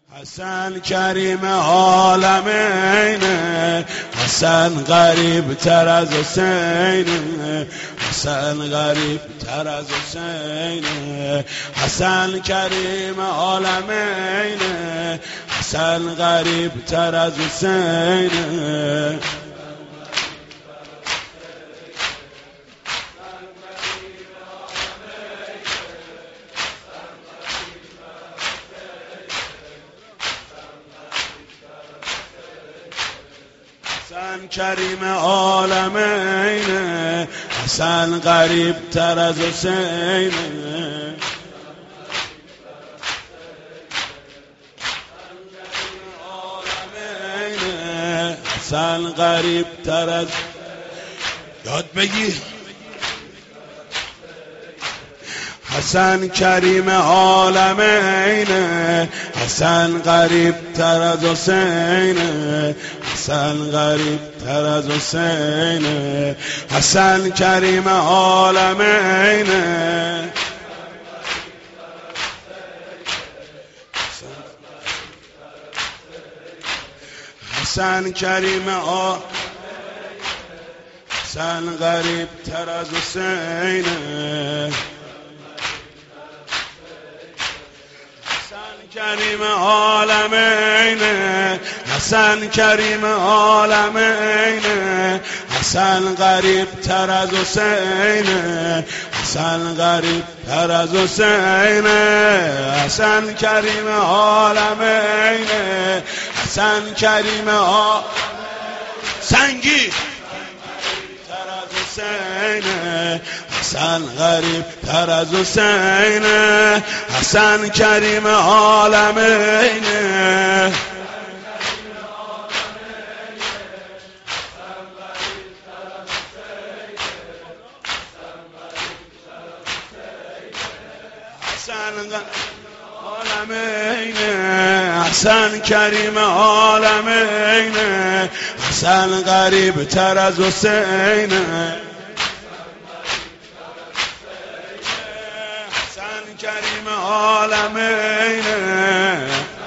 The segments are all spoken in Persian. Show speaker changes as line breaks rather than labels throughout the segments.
حسن کریم عالمینه، حسن غریب تر از حسینه، حسن غریب تر از حسینه، حسن کریم عالمینه، حسن غریب تر از حسینه. حسن کریم عالمینه، حسن غریب تر از حسینه، حسن غریب تر از یاد بگی. حسن کریم عالمینه، حسن غریب تر از حسینه، حسن غریب تر از حسینه، حسن کریم عالمینه، حسن کریم عالمینه، حسن غریب تر از حسینه، کریم عالمینه، حسن کریم عالمینه، حسن غریب تر از حسینه، حسن غریب تر از حسینه، حسن کریم عالمینه، حسن کریم سنگی حسینه، حسن غریب تر از حسینه، حسن کریم عالمینه، حسن کریم عالمینه، حسن غریب تر از حسینه، حسن کریم عالمینه،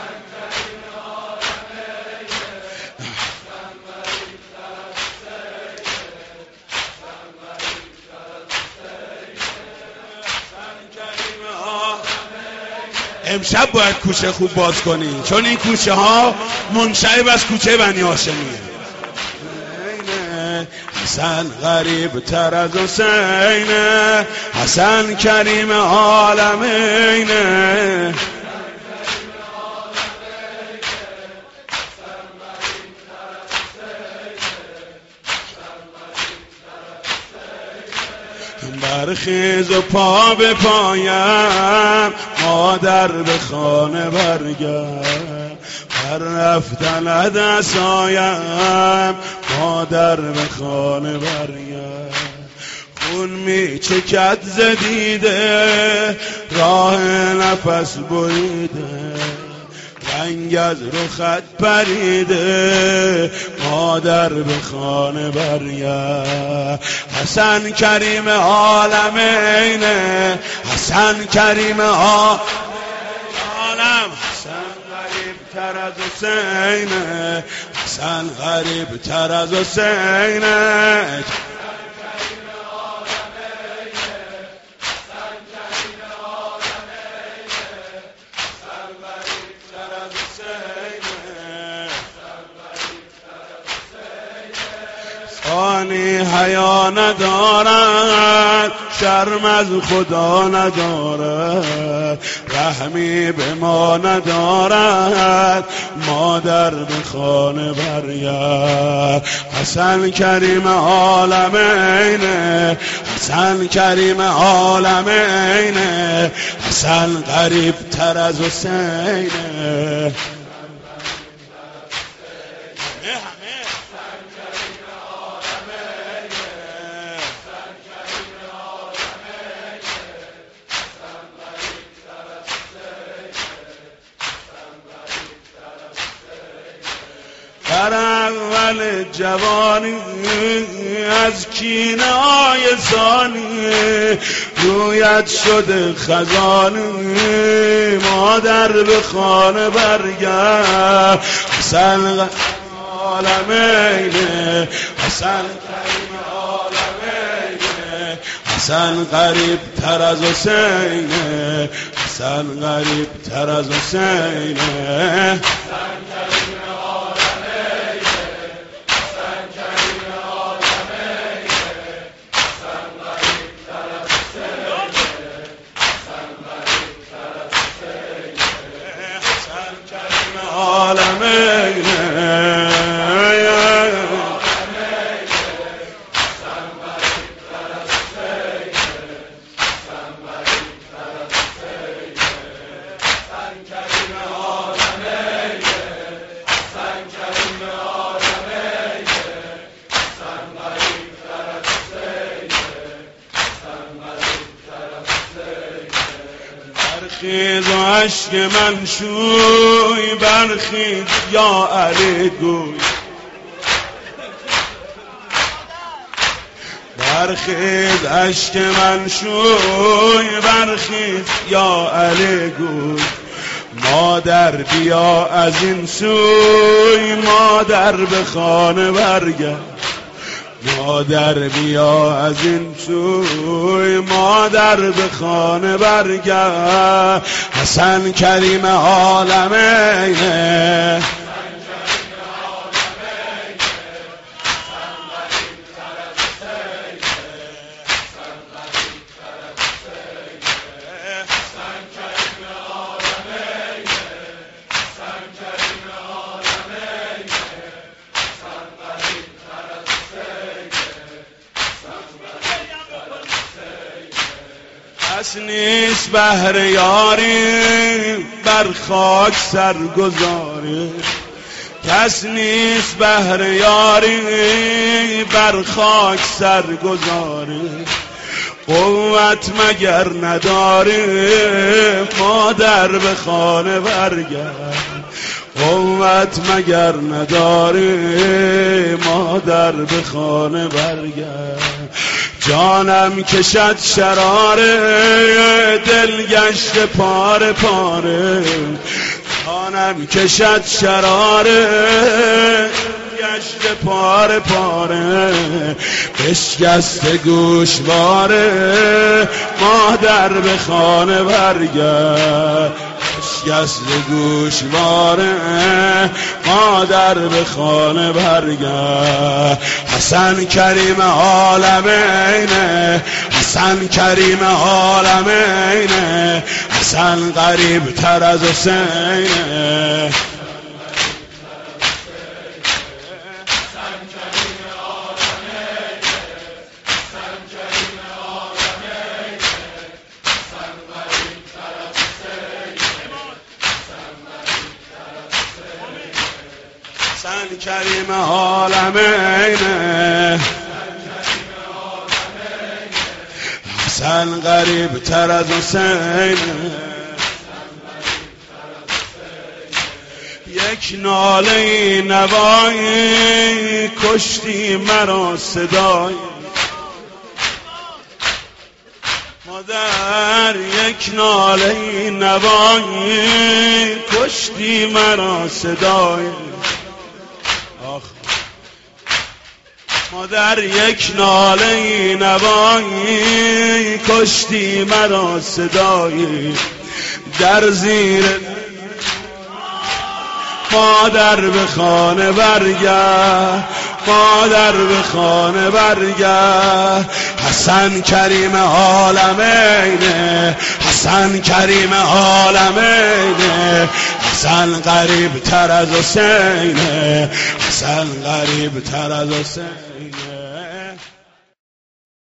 امشب باید کوچه خوب باز کنی، چون این کوچه ها منشعب از کوچه بنی هاشمیه. حسن غریب تر از حسینه، حسن کریم عالمینه، برخیز و پا به پایم، مادر به خانه برگرد، هر رفتن عصایم، مادر به خانه برگرد، خون می چکد ز دیده، راه نفس بریده، رنگ از رخت پریده، مادر به خانه برگرد. حسن کریم عالمینه، حسن کریم عالم، حسن غریب تر از حسینه، حسن غریب تر از حسینه، آنی حیا ندارد، شرم از خدا ندارد، رحمی به ما ندارد، مادر به خانه برگرد. حسن کریم عالمینه، حسن کریم عالمینه، حسن غریب تر از حسینه، در اول جوانی از کینه‌های ثانی، رویت شده خزانه مادر به خانه برگرد حسن عالمینه حسن کریم عالمینه حسن قریب تر از حسینه حسن قریب تر از حسینه برخیز و عشق من شوی برخیز یا علی گوی برخیز عشق من شوی برخیز یا علی گوی مادر بیا از این سوی مادر به خانه برگرد مادر بیا از این سوی مادر به خانه برگرد حسن کریم عالمینه کس نیست بهر یاری بر خاک سرگذاری کس نیست بهر یاری بر خاک سرگذاری قوت مگر نداری مادر به خانه برگرد قوت مگر نداری مادر به خانه برگرد جانم کشد شراره دل گشت پاره پاره جانم کشد شراره گشت پاره پاره بشکسته گوشواره مادر به خانه برگرد بشکسته گوشواره مادر به خانه برگرد حسن کریم عالمینه حسن کریم عالمینه حسن قریب تر از حسینه حسن کریم عالمینه حسن قریب تر از حسینه یک ناله نوایی کشتی مرا صدای مادر یک ناله نوایی کشتی مرا صدای مادر یک ناله نوایی کشتی مرا صدایی در زیر مادر به خانه برگرد مادر به خانه برگرد حسن کریم عالمینه حسن کریم عالمینه حسن قریب تر از حسینه حسن قریب تر از حسینه